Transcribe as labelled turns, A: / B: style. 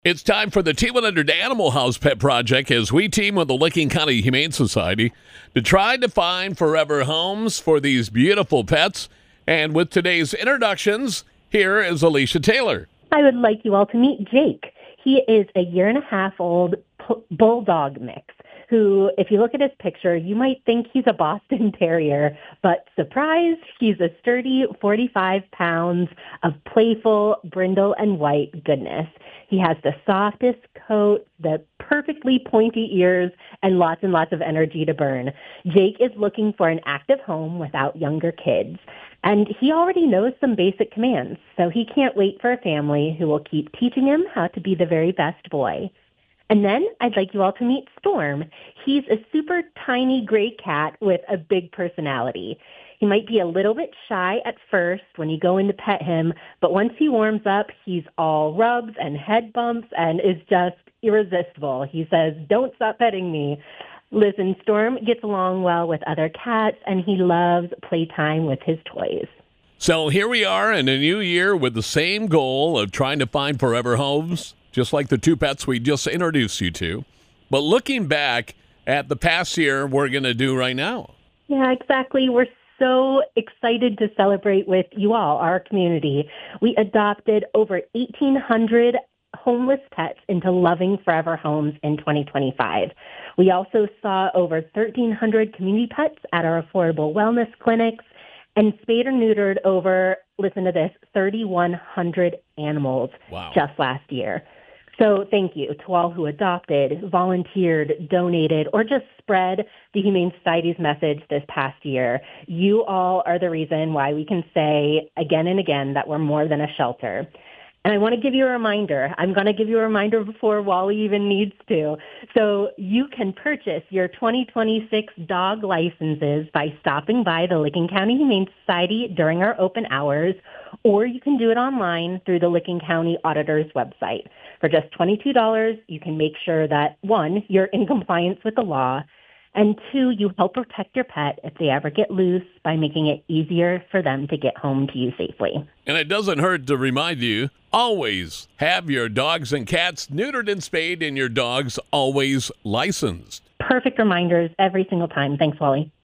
A: It's time for the T100 Animal House Pet Project as we team with the Licking County Humane Society to try to find forever homes for these beautiful pets. And with today's introductions, here is Alicia Taylor.
B: I would like you all to meet Jake. He is a 1.5-year-old bulldog mix who, if you look at his picture, you might think he's a Boston Terrier, but surprise, he's a sturdy 45 pounds of playful, brindle, and white goodness. He has the softest coat, the perfectly pointy ears, and lots of energy to burn. Jake is looking for an active home without younger kids. And he already knows some basic commands, so he can't wait for a family who will keep teaching him how to be the very best boy. And then I'd like you all to meet Storm. He's a super tiny gray cat with a big personality. He might be a little bit shy at first when you go in to pet him, but once he warms up, he's all rubs and head bumps and is just irresistible. He says, "Don't stop petting me." Listen, Storm gets along well with other cats, and he loves playtime with his toys.
A: So here we are in a new year with the same goal of trying to find forever homes, just like the two pets we just introduced you to. But looking back at the past year, we're going to do right now.
B: Yeah, exactly. We're so excited to celebrate with you all, our community. We adopted over 1,800 homeless pets into loving forever homes in 2025. We also saw over 1,300 community pets at our affordable wellness clinics and spayed or neutered over, listen to this, 3,100 animals just last year. So thank you to all who adopted, volunteered, donated, or just spread the Humane Society's message this past year. You all are the reason why we can say again and again that we're more than a shelter. And I want to give you a reminder. I'm going to give you a reminder before Wally even needs to. So you can purchase your 2026 dog licenses by stopping by the Licking County Humane Society during our open hours, or you can do it online through the Licking County Auditor's website. For just $22, you can make sure that, 1, you're in compliance with the law, and 2, you help protect your pet if they ever get loose by making it easier for them to get home to you safely.
A: And it doesn't hurt to remind you, always have your dogs and cats neutered and spayed and your dogs always licensed.
B: Perfect reminders every single time. Thanks, Wally.